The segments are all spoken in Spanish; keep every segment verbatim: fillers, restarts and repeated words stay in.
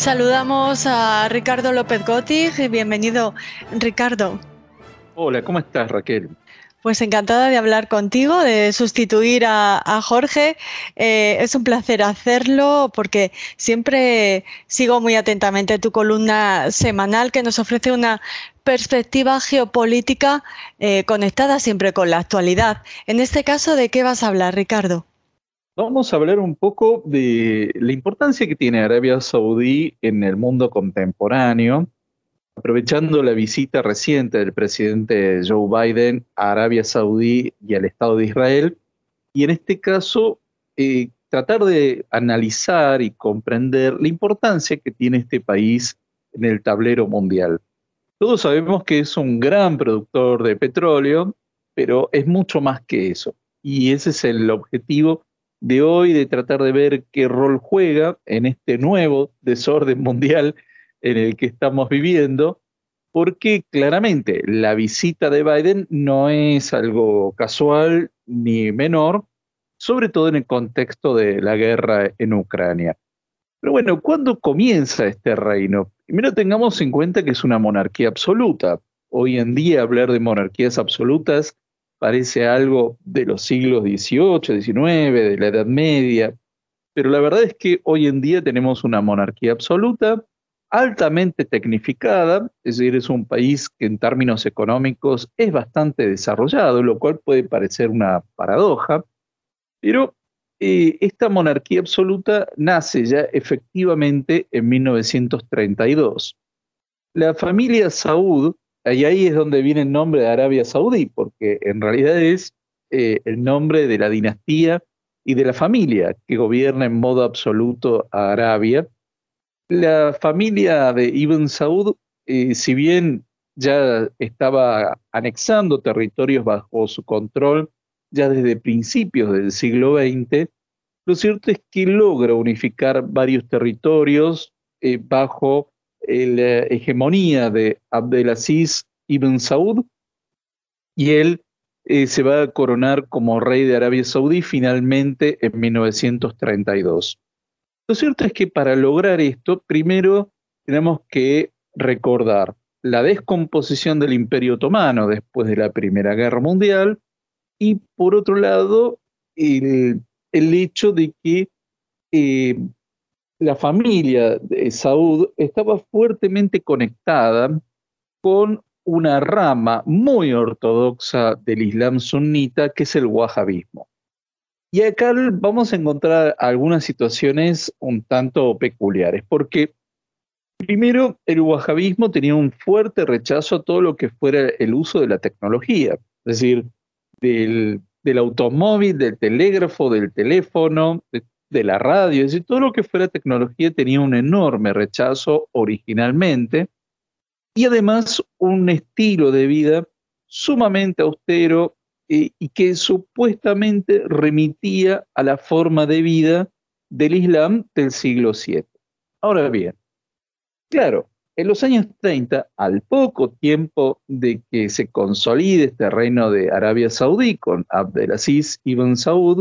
Saludamos a Ricardo López Gotig. Bienvenido, Ricardo. Hola, ¿cómo estás, Raquel? Pues encantada de hablar contigo, de sustituir a, a Jorge. Eh, es un placer hacerlo porque siempre sigo muy atentamente tu columna semanal que nos ofrece una perspectiva geopolítica eh, conectada siempre con la actualidad. En este caso, ¿de qué vas a hablar, Ricardo? Vamos a hablar un poco de la importancia que tiene Arabia Saudí en el mundo contemporáneo, aprovechando la visita reciente del presidente Joe Biden a Arabia Saudí y al Estado de Israel, y en este caso eh, tratar de analizar y comprender la importancia que tiene este país en el tablero mundial. Todos sabemos que es un gran productor de petróleo, pero es mucho más que eso. Y ese es el objetivo de hoy, de tratar de ver qué rol juega en este nuevo desorden mundial en el que estamos viviendo, porque claramente la visita de Biden no es algo casual ni menor, sobre todo en el contexto de la guerra en Ucrania. Pero bueno, ¿cuándo comienza este reino? Primero tengamos en cuenta que es una monarquía absoluta. Hoy en día hablar de monarquías absolutas parece algo de los siglos dieciocho, diecinueve, de la Edad Media, pero la verdad es que hoy en día tenemos una monarquía absoluta altamente tecnificada, es decir, es un país que en términos económicos es bastante desarrollado, lo cual puede parecer una paradoja, pero eh, esta monarquía absoluta nace ya efectivamente en mil novecientos treinta y dos. La familia Saud, y ahí es donde viene el nombre de Arabia Saudí, porque en realidad es eh, el nombre de la dinastía y de la familia que gobierna en modo absoluto a Arabia. La familia de Ibn Saud, eh, si bien ya estaba anexando territorios bajo su control ya desde principios del siglo veinte, lo cierto es que logra unificar varios territorios eh, bajo eh, la hegemonía de Abdelaziz Ibn Saud, y él eh, se va a coronar como rey de Arabia Saudí finalmente en mil novecientos treinta y dos. Lo cierto es que para lograr esto, primero tenemos que recordar la descomposición del Imperio Otomano después de la Primera Guerra Mundial, y por otro lado, el, el hecho de que eh, la familia de Saud estaba fuertemente conectada con una rama muy ortodoxa del Islam sunita, que es el wahabismo. Y acá vamos a encontrar algunas situaciones un tanto peculiares, porque primero el wahabismo tenía un fuerte rechazo a todo lo que fuera el uso de la tecnología, es decir, del, del automóvil, del telégrafo, del teléfono, de, de la radio, es decir, todo lo que fuera tecnología tenía un enorme rechazo originalmente, y además un estilo de vida sumamente austero eh, y que supuestamente remitía a la forma de vida del Islam del siglo siete. Ahora bien, claro, en los años treinta, al poco tiempo de que se consolide este reino de Arabia Saudí con Abdelaziz Ibn Saud,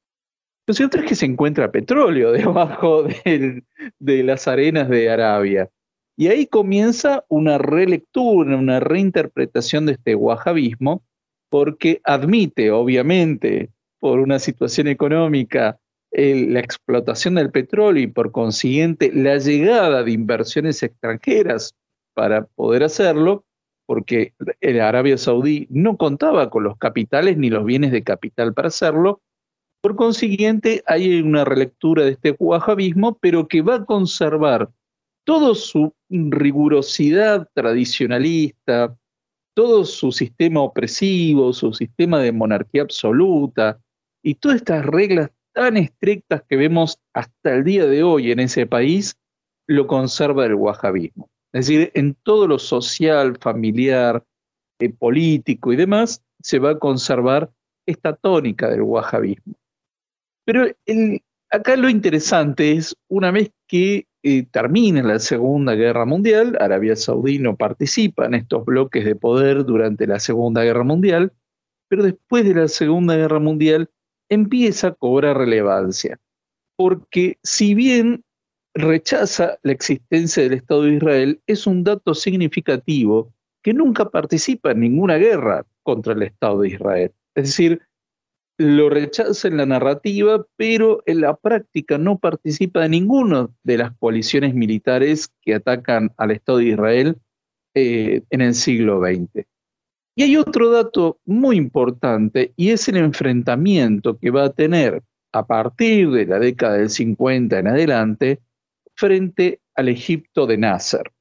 lo cierto es que se encuentra petróleo debajo del- de las arenas de Arabia. Y ahí comienza una relectura, una reinterpretación de este wahabismo, porque admite, obviamente, por una situación económica, el- la explotación del petróleo y por consiguiente la llegada de inversiones extranjeras para poder hacerlo, porque el Arabia Saudí no contaba con los capitales ni los bienes de capital para hacerlo. Por consiguiente, hay una relectura de este wahabismo, pero que va a conservar toda su rigurosidad tradicionalista, todo su sistema opresivo, su sistema de monarquía absoluta y todas estas reglas tan estrictas que vemos hasta el día de hoy en ese país, lo conserva el wahabismo. Es decir, en todo lo social, familiar, eh, político y demás, se va a conservar esta tónica del wahabismo. Pero el- acá lo interesante es, una vez que eh, termina la Segunda Guerra Mundial, Arabia Saudí no participa en estos bloques de poder durante la Segunda Guerra Mundial, pero después de la Segunda Guerra Mundial empieza a cobrar relevancia, porque si bien rechaza la existencia del Estado de Israel es un dato significativo que nunca participa en ninguna guerra contra el Estado de Israel. Es decir, lo rechaza en la narrativa, pero en la práctica no participa de ninguna de las coaliciones militares que atacan al Estado de Israel eh, en el siglo veinte. Y hay otro dato muy importante y es el enfrentamiento que va a tener a partir de la década del cincuenta en adelante frente al Egipto de Nasser.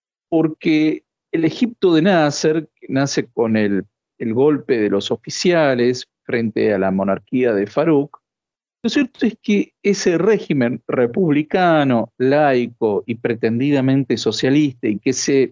Porque el Egipto de Nasser, que nace con el, el golpe de los oficiales frente a la monarquía de Farouk, lo cierto es que ese régimen republicano, laico y pretendidamente socialista y que se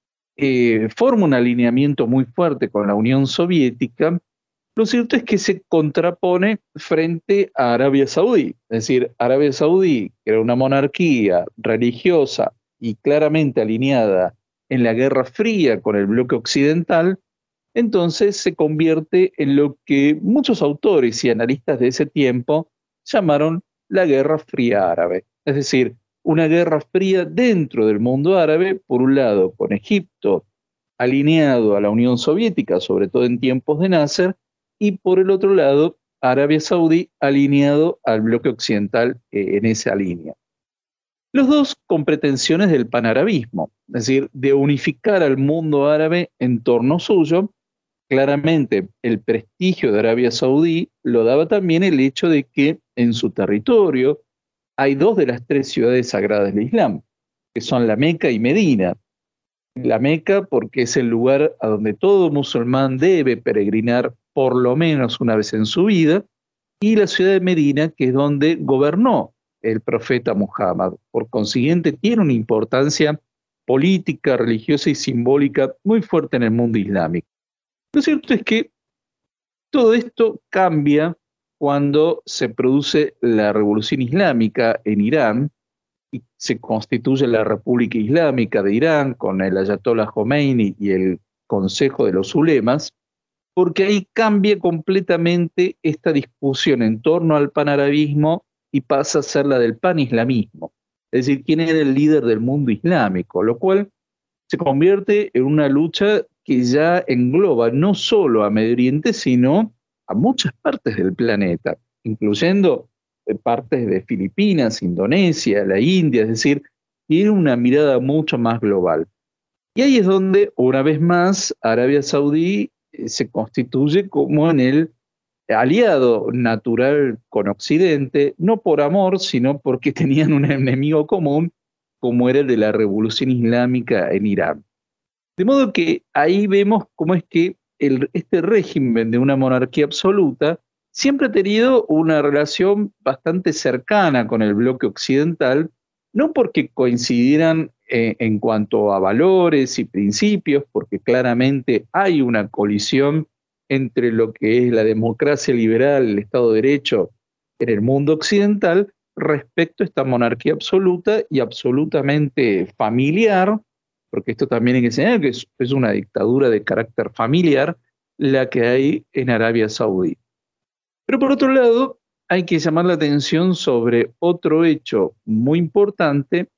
eh, forma un alineamiento muy fuerte con la Unión Soviética, lo cierto es que se contrapone frente a Arabia Saudí. Es decir, Arabia Saudí, que era una monarquía religiosa y claramente alineada en la Guerra Fría con el bloque occidental, entonces se convierte en lo que muchos autores y analistas de ese tiempo llamaron la Guerra Fría Árabe. Es decir, una guerra fría dentro del mundo árabe, por un lado con Egipto alineado a la Unión Soviética, sobre todo en tiempos de Nasser, y por el otro lado Arabia Saudí alineado al bloque occidental eh, en esa línea. Los dos con pretensiones del panarabismo, es decir, de unificar al mundo árabe en torno suyo. Claramente el prestigio de Arabia Saudí lo daba también el hecho de que en su territorio hay dos de las tres ciudades sagradas del Islam, que son la Meca y Medina. La Meca porque es el lugar a donde todo musulmán debe peregrinar por lo menos una vez en su vida, y la ciudad de Medina, que es donde gobernó el profeta Muhammad. Por consiguiente, tiene una importancia política, religiosa y simbólica muy fuerte en el mundo islámico. Lo cierto es que todo esto cambia cuando se produce la revolución islámica en Irán y se constituye la República Islámica de Irán con el Ayatollah Khomeini y el Consejo de los Ulemas, porque ahí cambia completamente esta discusión en torno al panarabismo y pasa a ser la del panislamismo, es decir, quién era el líder del mundo islámico, lo cual se convierte en una lucha que ya engloba no solo a Medio Oriente, sino a muchas partes del planeta, incluyendo partes de Filipinas, Indonesia, la India, es decir, tiene una mirada mucho más global. Y ahí es donde, una vez más, Arabia Saudí eh, se constituye como en el aliado natural con Occidente, no por amor, sino porque tenían un enemigo común, como era el de la revolución islámica en Irán. De modo que ahí vemos cómo es que el, este régimen de una monarquía absoluta siempre ha tenido una relación bastante cercana con el bloque occidental, no porque coincidieran eh, en cuanto a valores y principios, porque claramente hay una colisión entre lo que es la democracia liberal, el Estado de Derecho en el mundo occidental, respecto a esta monarquía absoluta y absolutamente familiar, porque esto también hay que enseñar que es, es una dictadura de carácter familiar la que hay en Arabia Saudí. Pero por otro lado, hay que llamar la atención sobre otro hecho muy importante,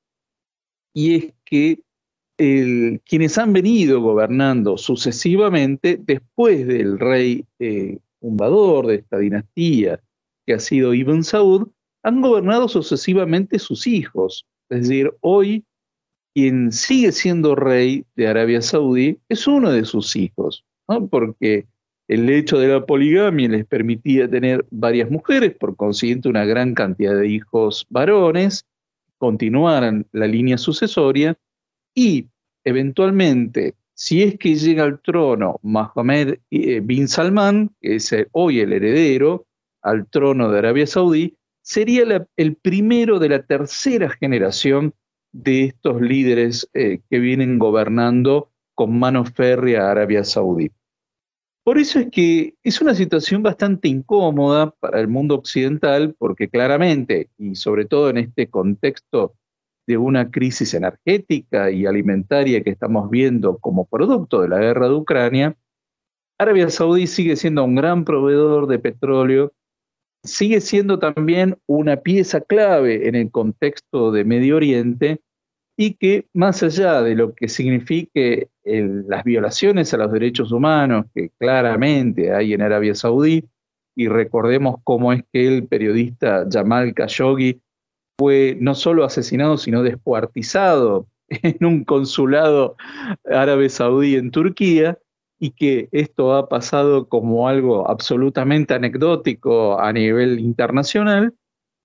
y es que el, quienes han venido gobernando sucesivamente después del rey eh, fundador de esta dinastía, que ha sido Ibn Saud, han gobernado sucesivamente sus hijos. Es decir, hoy quien sigue siendo rey de Arabia Saudí es uno de sus hijos, ¿no? Porque el hecho de la poligamia les permitía tener varias mujeres, por consiguiente una gran cantidad de hijos varones, continuaran la línea sucesoria y eventualmente, si es que llega al trono Mohammed eh, bin Salman, que es eh, hoy el heredero al trono de Arabia Saudí, sería la, el primero de la tercera generación de estos líderes eh, que vienen gobernando con mano férrea a Arabia Saudí. Por eso es que es una situación bastante incómoda para el mundo occidental, porque claramente, y sobre todo en este contexto de una crisis energética y alimentaria que estamos viendo como producto de la guerra de Ucrania, Arabia Saudí sigue siendo un gran proveedor de petróleo sigue siendo también una pieza clave en el contexto de Medio Oriente y que más allá de lo que signifique el, las violaciones a los derechos humanos que claramente hay en Arabia Saudí, y recordemos cómo es que el periodista Jamal Khashoggi fue no solo asesinado, sino descuartizado en un consulado árabe saudí en Turquía, y que esto ha pasado como algo absolutamente anecdótico a nivel internacional,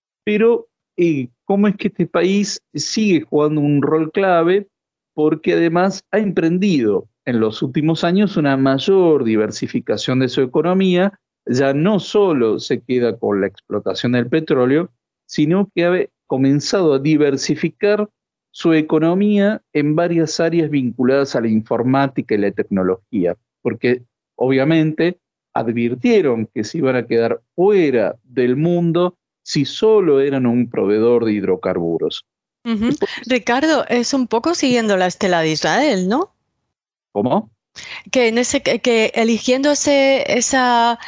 pero eh, cómo es que este país sigue jugando un rol clave porque además ha emprendido en los últimos años una mayor diversificación de su economía, ya no solo se queda con la explotación del petróleo, sino que ha comenzado a diversificar su economía en varias áreas vinculadas a la informática y la tecnología, porque obviamente advirtieron que se iban a quedar fuera del mundo si solo eran un proveedor de hidrocarburos. Uh-huh. Ricardo, es un poco siguiendo la estela de Israel, ¿no? ¿Cómo? Que, en ese, que eligiendo ese, esa,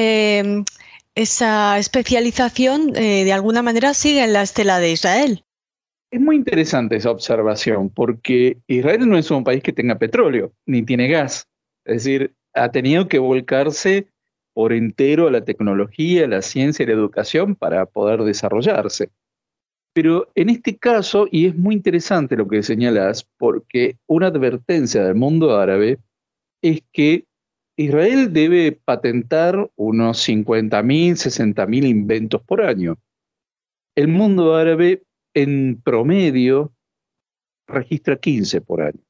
eh, esa especialización, eh, de alguna manera siguen la estela de Israel. Es muy interesante esa observación, porque Israel no es un país que tenga petróleo, ni tiene gas. Es decir, ha tenido que volcarse por entero a la tecnología, la ciencia y la educación para poder desarrollarse. Pero en este caso, y es muy interesante lo que señalas, porque una advertencia del mundo árabe es que Israel debe patentar unos cincuenta mil, sesenta mil inventos por año. El mundo árabe en promedio registra quince por año.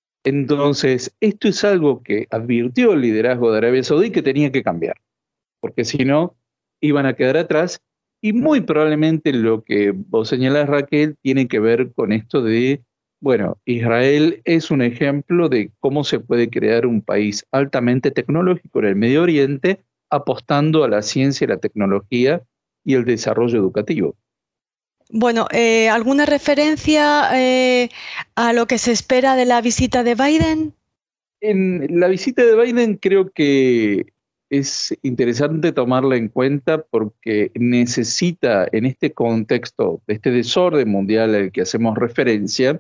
Entonces, esto es algo que advirtió el liderazgo de Arabia Saudí que tenía que cambiar, porque si no, iban a quedar atrás. Y muy probablemente lo que vos señalás, Raquel, tiene que ver con esto de, bueno, Israel es un ejemplo de cómo se puede crear un país altamente tecnológico en el Medio Oriente, apostando a la ciencia, la tecnología y el desarrollo educativo. Bueno, eh, ¿alguna referencia eh, a lo que se espera de la visita de Biden? En la visita de Biden creo que es interesante tomarla en cuenta porque necesita, en este contexto de este desorden mundial al que hacemos referencia,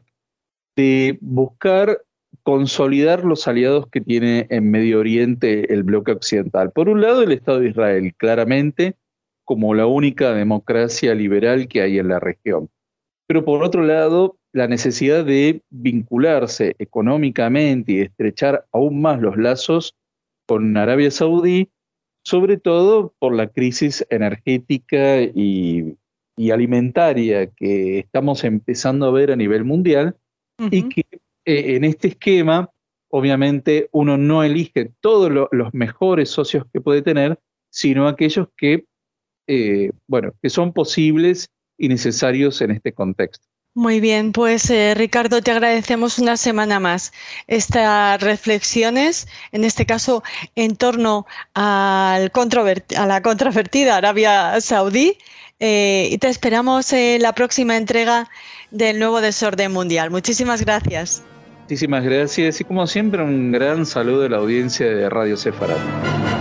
de buscar consolidar los aliados que tiene en Medio Oriente el bloque occidental. Por un lado, el Estado de Israel, claramente como la única democracia liberal que hay en la región. Pero por otro lado, la necesidad de vincularse económicamente y estrechar aún más los lazos con Arabia Saudí, sobre todo por la crisis energética y, y alimentaria que estamos empezando a ver a nivel mundial, uh-huh. y que eh, en este esquema, obviamente, uno no elige todos lo, los mejores socios que puede tener, sino aquellos que, eh, bueno, que son posibles y necesarios en este contexto. Muy bien, pues eh, Ricardo, te agradecemos una semana más estas reflexiones, en este caso en torno al controvert- a la controvertida Arabia Saudí, eh, y te esperamos en la próxima entrega del nuevo Desorden Mundial. Muchísimas gracias. Muchísimas gracias y como siempre un gran saludo a la audiencia de Radio Sefarad.